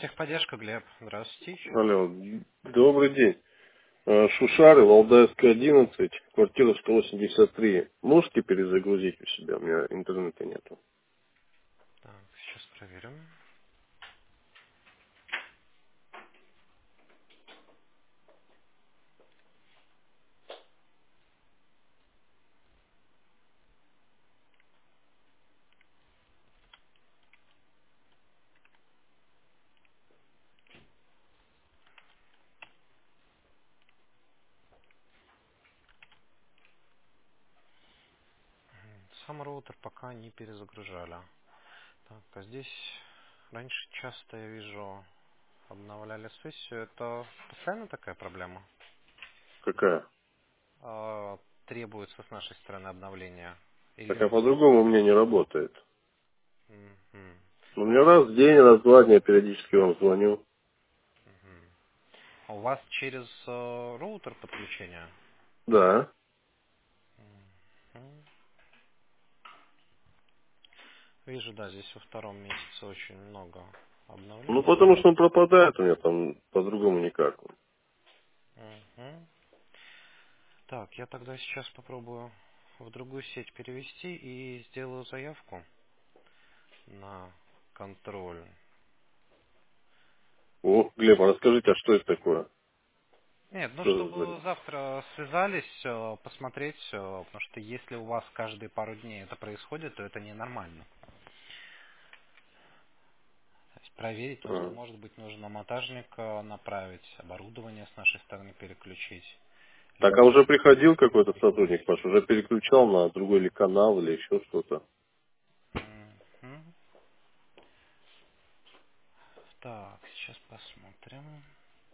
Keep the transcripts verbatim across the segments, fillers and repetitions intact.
Техподдержка, Глеб. Здравствуйте еще. Алло, добрый день. Э, Шушары, Валдаевская, одиннадцать, квартира сто восемьдесят три. Можете перезагрузить у себя? У меня интернета нету. Так, сейчас проверим. Сам роутер пока не перезагружали. Так, а здесь раньше часто я вижу, обновляли сессию. Это постоянно такая проблема? Какая? А, требуется с нашей стороны обновления? Или Так а у вас... по-другому у меня не работает. Мгм, У меня раз в день, раз в два дня периодически вам звоню. мгм. А у вас через э, роутер подключение? Да. Мгм. Вижу, да, здесь во втором месяце очень много Ну обновлений. потому что он пропадает у меня там по-другому никак. Мгм. Так, я тогда сейчас попробую в другую сеть перевести и сделаю заявку на контроль. О, Глеб, а расскажите, а что это такое? Нет, ну Что это чтобы за... завтра связались, э, посмотреть, э, потому что если у вас каждые пару дней это происходит, то это ненормально. То есть проверить нужно, А. может быть, нужно монтажника направить, оборудование с нашей стороны переключить, Так, либо а уже же приходил какой-то сотрудник перегрузить. ваш, уже переключал на другой ли канал или еще что-то? Мгм. Так, сейчас посмотрим.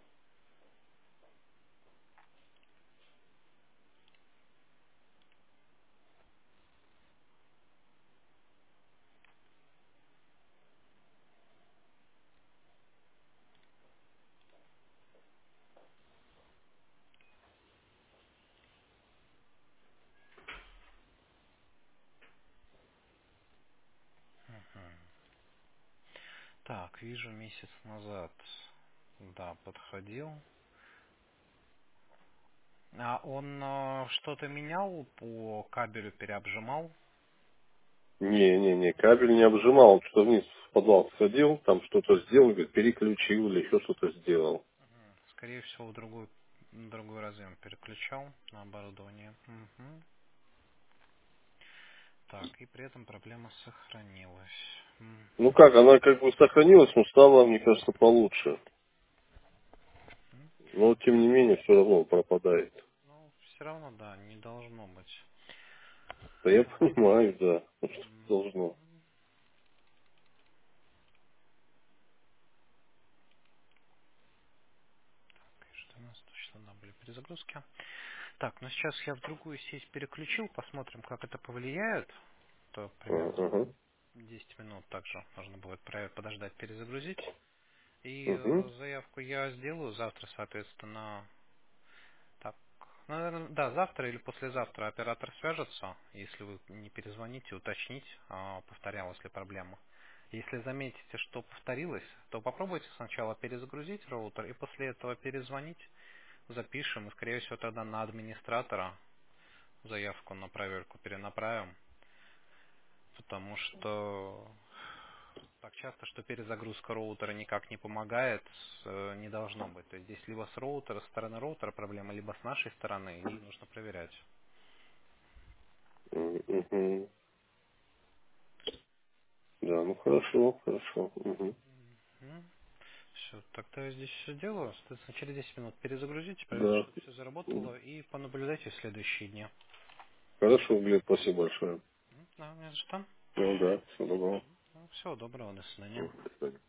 Так, вижу месяц назад, да, подходил. А он э, что-то менял по кабелю, переобжимал? Не-не-не, кабель не обжимал, он что вниз в подвал сходил, там что-то сделал, говорит, переключил или еще что-то сделал. Мгм. Скорее всего, в другой, в другой разъем переключал на оборудование. Мгм. Так, и при этом проблема сохранилась. Ну Мгм. как, она как бы сохранилась, но стала, мне кажется, получше. Но тем не менее, все равно пропадает. Ну, все равно, да, не должно быть. Да я Так. понимаю, да, ну что М, должно. Что у нас точно да, были перезагрузки. Так, ну сейчас я в другую сеть переключил, посмотрим, как это повлияет. То примерно Ага. десять минут также нужно будет про- подождать, перезагрузить. И Угу. э, заявку я сделаю завтра, соответственно. Так, ну, наверное, да, завтра или послезавтра оператор свяжется, если вы не перезвоните, уточнить, а, повторялась ли проблема. Если заметите, что повторилось, то попробуйте сначала перезагрузить роутер и после этого перезвонить, запишем и, скорее всего, тогда на администратора заявку на проверку перенаправим, потому что так часто, что перезагрузка роутера никак не помогает, э, не должно быть. То есть здесь либо с роутера, со стороны роутера проблема, либо с нашей стороны, и нужно проверять. Угу. Да, ну хорошо, хорошо. Угу. Все, тогда я здесь все делаю. Соответственно, через десять минут перезагрузите, проверьте, Да. что все заработало, и понаблюдайте в следующие дни. Хорошо, Глеб, спасибо большое. М, Да, не за что. Ну да, всего доброго. Всего доброго, до свидания. Мгм, до свидания.